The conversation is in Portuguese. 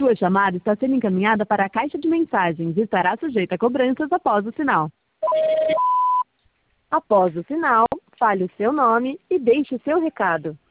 Sua chamada está sendo encaminhada para a caixa de mensagens e estará sujeita a cobranças após o sinal. Após o sinal, fale o seu nome e deixe o seu recado.